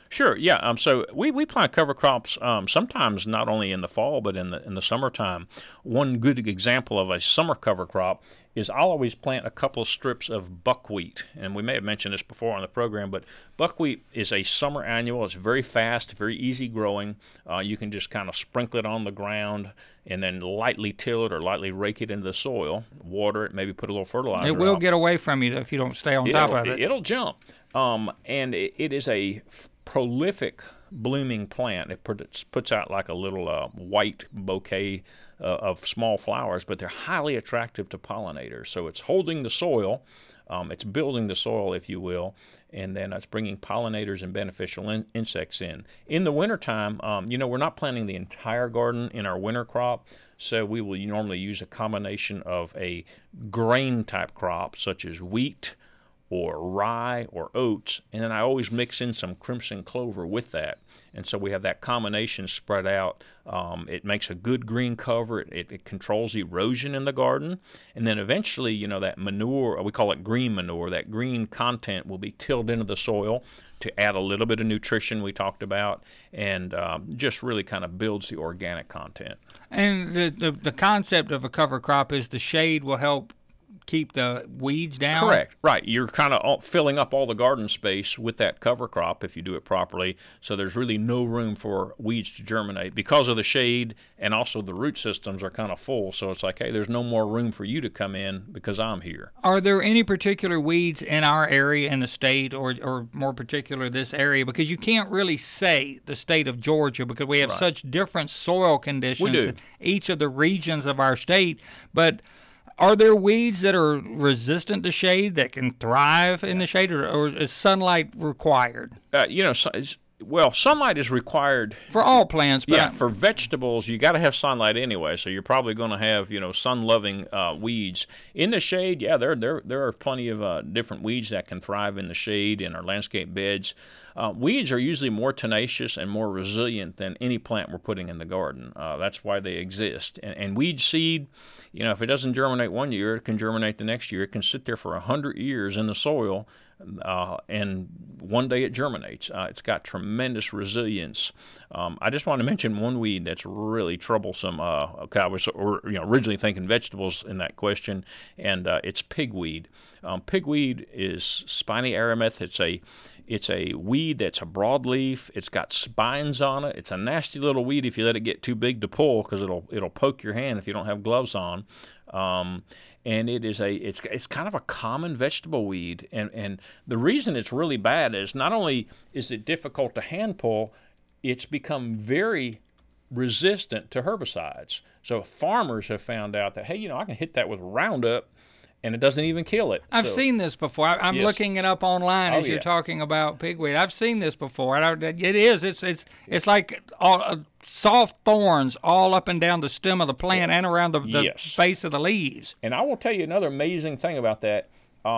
Sure. Yeah. So we plant cover crops sometimes not only in the fall but in the summertime. One good example of a summer cover crop is I'll always plant a couple of strips of buckwheat, and we may have mentioned this before on the program, but buckwheat is a summer annual. It's very fast, very easy growing. You can just kind of sprinkle it on the ground and then lightly till it or lightly rake it into the soil, water it, maybe put a little fertilizer. It will out. get away from you if you don't stay on top of it. It'll jump. And it is a prolific blooming plant. It puts out like a little white bouquet of small flowers, but they're highly attractive to pollinators. So it's holding the soil, it's building the soil, if you will, and then it's bringing pollinators and beneficial insects in. In the wintertime, we're not planting the entire garden in our winter crop, so we will normally use a combination of a grain-type crop, such as wheat, or rye or oats, and then I always mix in some crimson clover with that. And so we have that combination spread out. It makes a good green cover. It controls erosion in the garden. And then eventually, that manure, we call it green manure, that green content will be tilled into the soil to add a little bit of nutrition we talked about, and just really kind of builds the organic content. And the concept of a cover crop is the shade will help keep the weeds down? Correct. Right. You're kind of filling up all the garden space with that cover crop if you do it properly. So there's really no room for weeds to germinate because of the shade, and also the root systems are kind of full. So it's like, hey, there's no more room for you to come in because I'm here. Are there any particular weeds in our area in the state, or more particular this area? Because you can't really say the state of Georgia because we have such different soil conditions in each of the regions of our state. But are there weeds that are resistant to shade that can thrive in the shade, or is sunlight required? Sunlight is required for all plants. But for vegetables, you got to have sunlight anyway. So you're probably going to have sun-loving weeds in the shade. Yeah, there are plenty of different weeds that can thrive in the shade in our landscape beds. Weeds are usually more tenacious and more resilient than any plant we're putting in the garden. That's why they exist. And weed seed, if it doesn't germinate one year, it can germinate the next year. It can sit there for 100 years in the soil, and one day it germinates. It's got tremendous resilience. I just want to mention one weed that's really troublesome. I was originally thinking vegetables in that question, and it's pigweed. Pigweed is Spiny aramith. It's a weed that's a broadleaf. It's got spines on it. It's a nasty little weed if you let it get too big to pull, because it'll poke your hand if you don't have gloves on. And it's kind of a common vegetable weed. And the reason it's really bad is not only is it difficult to hand pull, it's become very resistant to herbicides. So farmers have found out that, hey, I can hit that with Roundup, and it doesn't even kill it. I've seen this before. I'm looking it up online as you're talking about pigweed. I've seen this before. It's like soft thorns all up and down the stem of the plant and around the base of the leaves. And I will tell you another amazing thing about that.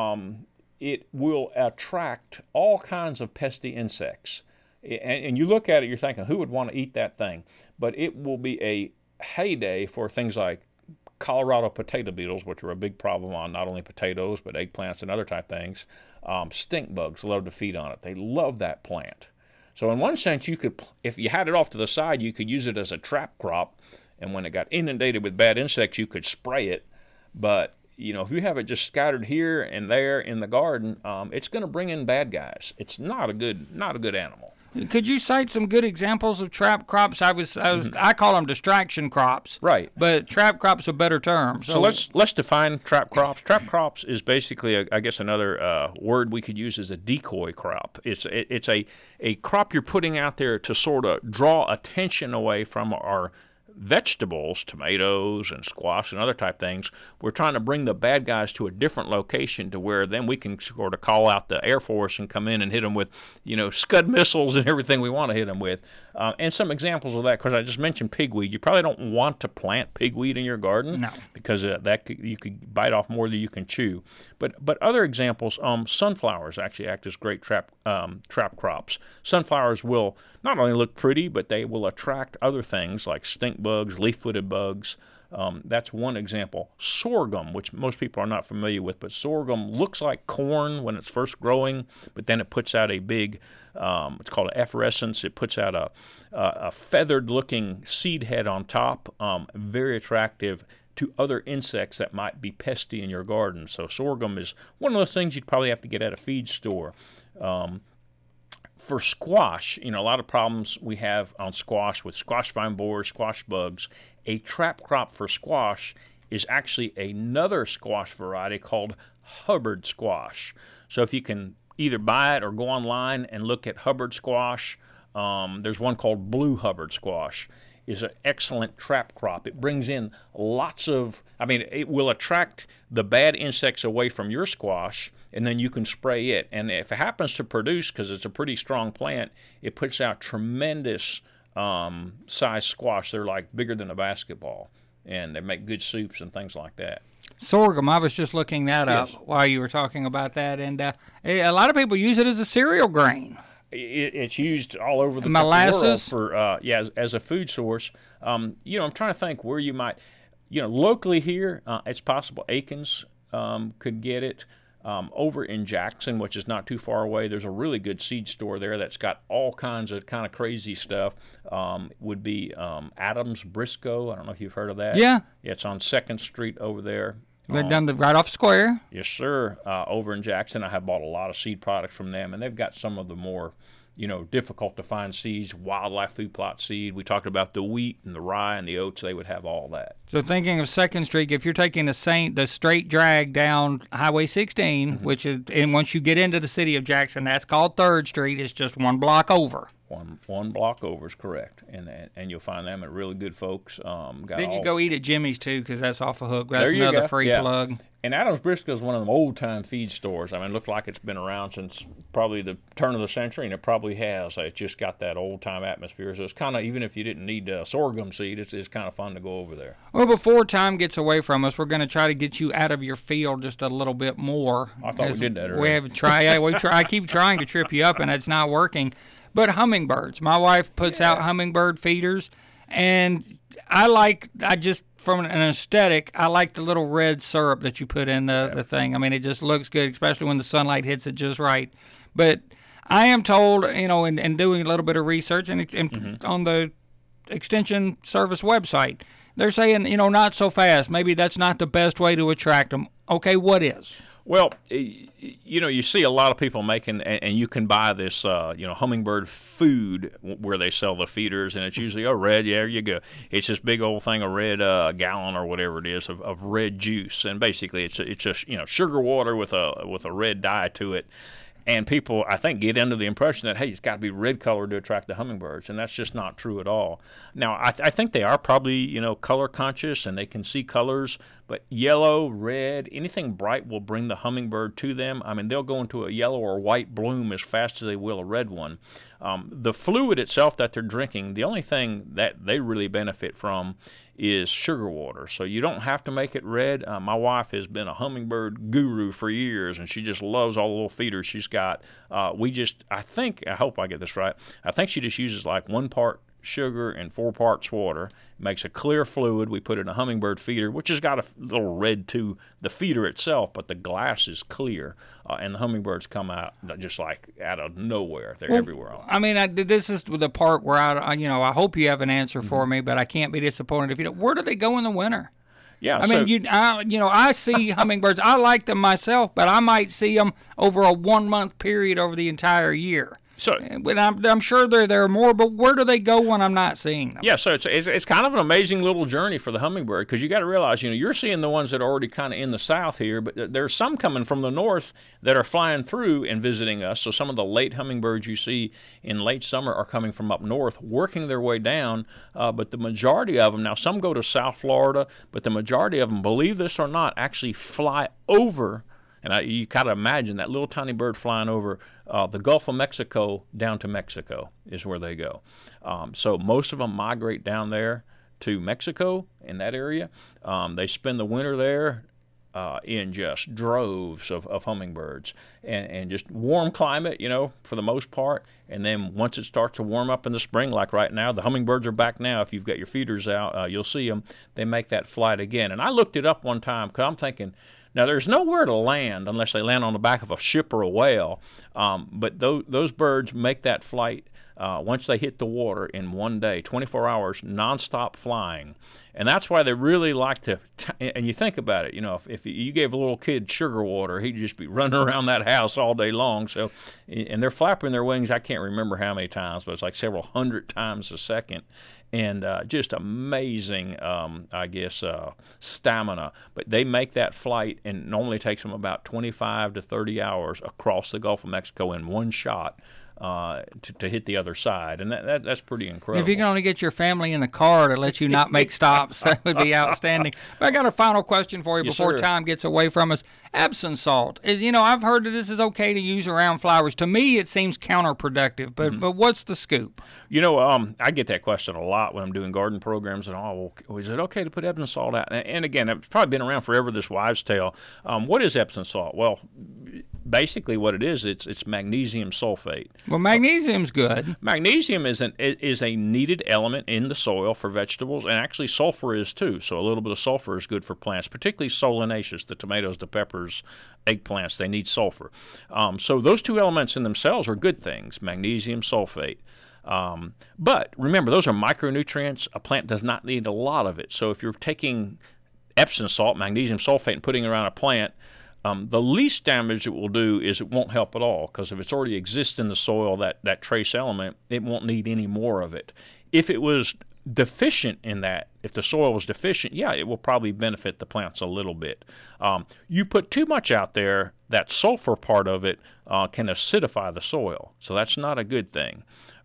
It will attract all kinds of pesky insects. And you look at it, you're thinking, who would want to eat that thing? But it will be a heyday for things like Colorado potato beetles, which are a big problem on not only potatoes but eggplants and other type things. Stink bugs love to feed on it. They love that plant. So in one sense, you could, if you had it off to the side, you could use it as a trap crop, and when it got inundated with bad insects, you could spray it. But if you have it just scattered here and there in the garden, it's going to bring in bad guys. It's not a good animal. Could you cite some good examples of trap crops? I call them distraction crops. Right. But trap crops are a better term. So let's define trap crops. Trap crops is basically, I guess, another word we could use as a decoy crop. It's a crop you're putting out there to sort of draw attention away from our vegetables, tomatoes and squash and other type things. We're trying to bring the bad guys to a different location to where then we can sort of call out the Air Force and come in and hit them with, Scud missiles and everything we want to hit them with. And some examples of that, because I just mentioned pigweed. You probably don't want to plant pigweed in your garden, because you could bite off more than you can chew. But other examples, sunflowers actually act as great trap crops. Sunflowers will not only look pretty, but they will attract other things like stink bugs, leaf-footed bugs. That's one example. Sorghum, which most people are not familiar with, but sorghum looks like corn when it's first growing, but then it puts out a big, it's called an efflorescence. It puts out a feathered-looking seed head on top, very attractive to other insects that might be pesty in your garden. So sorghum is one of those things you'd probably have to get at a feed store. For squash, a lot of problems we have on squash with squash vine borers, squash bugs. A trap crop for squash is actually another squash variety called Hubbard squash. So if you can either buy it or go online and look at Hubbard squash, there's one called Blue Hubbard squash. Is an excellent trap crop. It brings in lots of, it will attract the bad insects away from your squash, and then you can spray it. And if it happens to produce, because it's a pretty strong plant, it puts out tremendous size squash. They're like bigger than a basketball, and they make good soups and things like that. Sorghum, I was just looking that up while you were talking about that, and a lot of people use it as a cereal grain. It's used all over the molasses world for as a food source. I'm trying to think where you might, locally here, it's possible Aikens could get it. Over in Jackson, which is not too far away, there's a really good seed store there that's got all kinds of kind of crazy stuff. Would be Adams Briscoe. I don't know if you've heard of that. Yeah. It's on 2nd Street over there. Right down right off Square. Yes, sir. Over in Jackson, I have bought a lot of seed products from them, and they've got some of the more, difficult to find seeds, wildlife food plot seed. We talked about the wheat and the rye and the oats. They would have all that. So thinking of 2nd Street, if you're taking the straight drag down Highway 16, which is, and once you get into the city of Jackson, that's called 3rd Street. It's just one block over. One block over is correct, and you'll find them at really good folks. Then you go eat at Jimmy's too, because that's off a hook. That's another free plug. And Adams Briscoe is one of them old-time feed stores. It looked like it's been around since probably the turn of the century, and it probably has. It's just got that old-time atmosphere. So it's kind of, even if you didn't need sorghum seed, it's kind of fun to go over there. Well, before time gets away from us, we're going to try to get you out of your field just a little bit more. I thought we did that already. We have tried. I keep trying to trip you up, and it's not working. But hummingbirds. My wife puts out hummingbird feeders, and from an aesthetic, I like the little red syrup that you put in the thing. It just looks good, especially when the sunlight hits it just right. But I am told, in doing a little bit of research and on the Extension Service website, they're saying, not so fast. Maybe that's not the best way to attract them. Okay, what is? Well, you see a lot of people making, and you can buy this, hummingbird food where they sell the feeders, and it's usually red. Yeah, there you go. It's this big old thing of red gallon or whatever it is of red juice, and basically it's just sugar water with a red dye to it. And people, I think, get under the impression that, hey, it's got to be red colored to attract the hummingbirds, and that's just not true at all. Now, I think they are probably, color conscious, and they can see colors, but yellow, red, anything bright will bring the hummingbird to them. They'll go into a yellow or white bloom as fast as they will a red one. The fluid itself that they're drinking, the only thing that they really benefit from is sugar water. So you don't have to make it red. My wife has been a hummingbird guru for years, and she just loves all the little feeders she's got. I hope I get this right, I think she just uses like 1 part sugar and 4 parts water, makes a clear fluid. We put it in a hummingbird feeder, which has got a little red to the feeder itself, but the glass is clear, and the hummingbirds come out just like out of nowhere. They're everywhere. This is the part where I hope you have an answer for me, but I can't be disappointed if you don't. Where do they go in the winter? Yeah, I see hummingbirds. I like them myself, but I might see them over a 1-month period over the entire year. So, but I'm sure they're there more, but where do they go when I'm not seeing them? Yeah, so it's kind of an amazing little journey for the hummingbird, because you got to realize, you're seeing the ones that are already kind of in the south here, but there's some coming from the north that are flying through and visiting us. So some of the late hummingbirds you see in late summer are coming from up north, working their way down, but the majority of them, now some go to South Florida, but the majority of them, believe this or not, actually fly over. And you kind of imagine that little tiny bird flying over the Gulf of Mexico down to Mexico is where they go. So most of them migrate down there to Mexico in that area. They spend the winter there, in just droves of hummingbirds, and just warm climate, for the most part. And then once it starts to warm up in the spring, like right now, the hummingbirds are back now. If you've got your feeders out, you'll see them. They make that flight again. And I looked it up one time because I'm thinking, now there's nowhere to land unless they land on the back of a ship or a whale. But those birds make that flight once they hit the water in one day, 24 hours, nonstop flying. And that's why they really like to, and you think about it, if you gave a little kid sugar water, he'd just be running around that house all day long. So, and they're flapping their wings, I can't remember how many times, but it's like several hundred times a second. And just amazing, stamina. But they make that flight, and it normally takes them about 25 to 30 hours across the Gulf of Mexico in one shot. To hit the other side, and that's pretty incredible. If you can only get your family in the car to let you not make stops, that would be outstanding. But I got a final question for you before time gets away from us. Epsom salt, I've heard that this is okay to use around flowers. To me, it seems counterproductive, but what's the scoop? I get that question a lot when I'm doing garden programs, and is it okay to put Epsom salt out? And again, it's probably been around forever, this wives' tale. What is Epsom salt? Well, basically what it is, it's magnesium sulfate. Well, magnesium's good. Magnesium is a needed element in the soil for vegetables, and actually sulfur is too. So a little bit of sulfur is good for plants, particularly solanaceous, the tomatoes, the peppers, eggplants. They need sulfur. So those two elements in themselves are good things, magnesium sulfate. But remember, those are micronutrients. A plant does not need a lot of it. So if you're taking Epsom salt, magnesium sulfate, and putting it around a plant, the least damage it will do is it won't help at all, because if it's already exists in the soil, that trace element, it won't need any more of it. If it was deficient in that, if the soil was deficient, it will probably benefit the plants a little bit. You put too much out there, that sulfur part of it can acidify the soil, so that's not a good thing.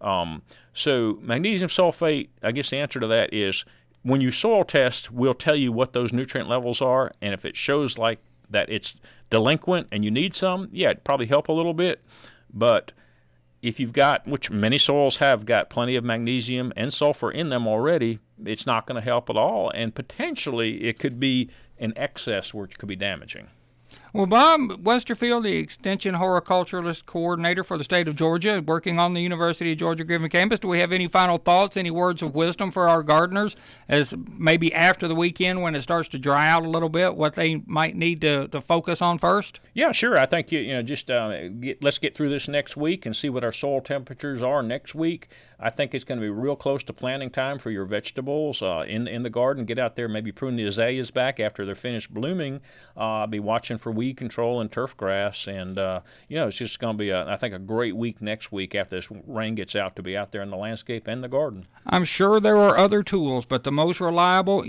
So magnesium sulfate, I guess the answer to that is when you soil test, we'll tell you what those nutrient levels are, and if it shows like that it's delinquent and you need some, it'd probably help a little bit. But if you've got, which many soils have got plenty of magnesium and sulfur in them already, it's not going to help at all. And potentially it could be an excess which could be damaging. Well, Bob Westerfield, the Extension Horticulturalist Coordinator for the state of Georgia, working on the University of Georgia Griffin campus, do we have any final thoughts, any words of wisdom for our gardeners as maybe after the weekend when it starts to dry out a little bit, what they might need to focus on first? Yeah, sure. I think, let's get through this next week and see what our soil temperatures are next week. I think it's going to be real close to planting time for your vegetables in the garden. Get out there, maybe prune the azaleas back after they're finished blooming. I'll be watching for weed control and turf grass, and it's just going to be I think a great week next week after this rain gets out, to be out there in the landscape and the garden. I'm sure there are other tools, but the most reliable,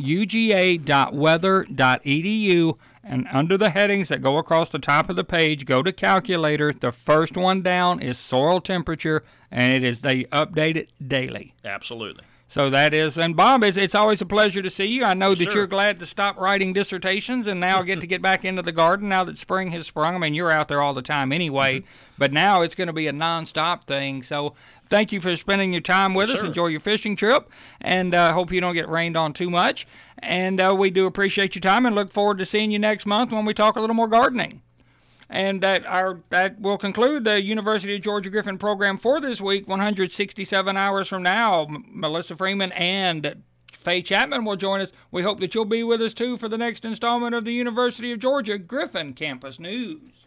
uga.weather.edu, and under the headings that go across the top of the page, go to calculator. The first one down is soil temperature, and they update it daily. Absolutely. So that is, and Bob, it's always a pleasure to see you. I know that you're glad to stop writing dissertations and now get back into the garden now that spring has sprung. I mean, you're out there all the time anyway, but now it's going to be a nonstop thing. So thank you for spending your time with us. Enjoy your fishing trip, and hope you don't get rained on too much. And we do appreciate your time and look forward to seeing you next month when we talk a little more gardening. And that will conclude the University of Georgia Griffin program for this week. 167 hours from now, Melissa Freeman and Faye Chapman will join us. We hope that you'll be with us, too, for the next installment of the University of Georgia Griffin Campus News.